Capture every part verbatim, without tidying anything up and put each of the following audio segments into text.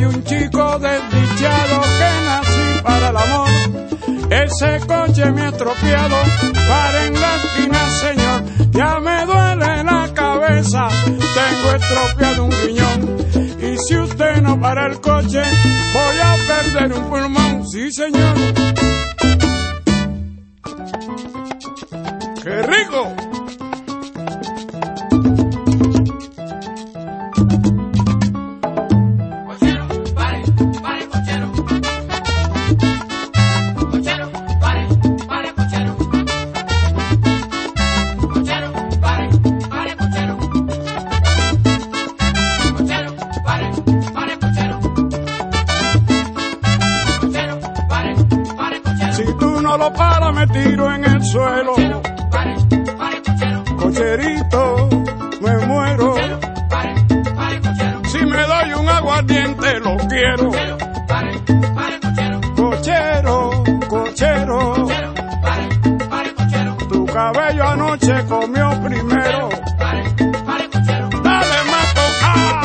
un chico desdichado que nací para el amor. Ese coche me ha estropeado, para en la esquina, señor. Ya me duele la cabeza, tengo estropeado un riñón. Y si usted no para el coche, voy a perder un pulmón. Sí, señor. ¡Qué rico! Lo para, me tiro en el suelo. Cochero, pare, pare, cochero. Cocherito, me muero. Cochero, pare, pare, cochero. Si me doy un aguardiente, lo quiero. Cochero, pare, pare, cochero. Cochero, cochero. Cochero, pare, pare, cochero. Tu cabello anoche comió primero. Cochero, pare, pare, cochero. Dale, mato, ah.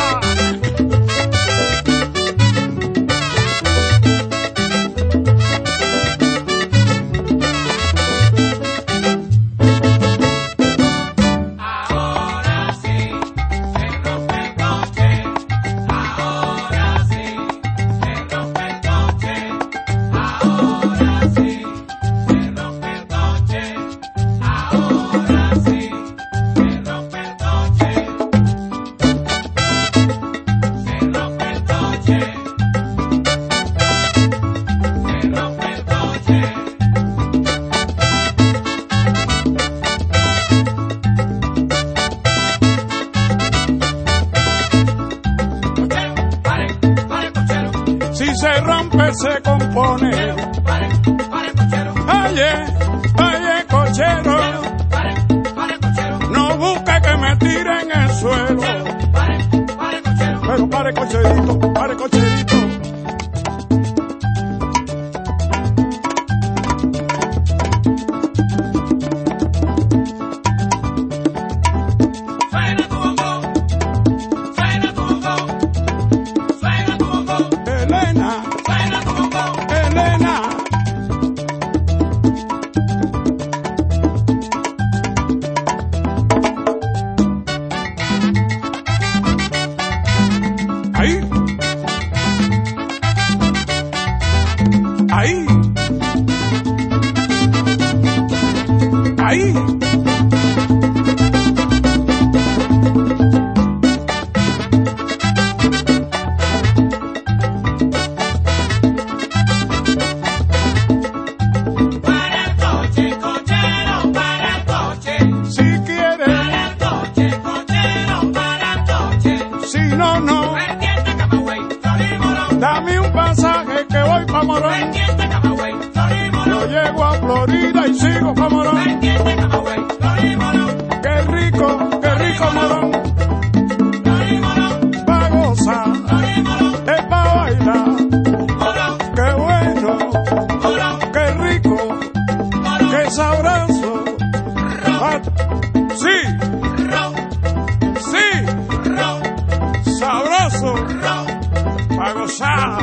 Se rompe, se compone. Pare, pare, cochero. Oye, oye, cochero. Pare, pare, cochero. No busque que me tire en el suelo. Pare, pare, cochero. Pero pare, cocherito, pare, cocherito. Suena tu bongo, suena tu bongo, suena tu bongo. Elena. Elena. Ahí. Ahí. Ahí. Dame un pasaje que voy pa' Morón. Yo llego a Florida y sigo pa' Morón. Qué rico, qué rico Morón. Pa' gozar, es pa' bailar. Qué bueno, qué rico, qué sabroso. Sí, sí, sabroso. Pa' gozar.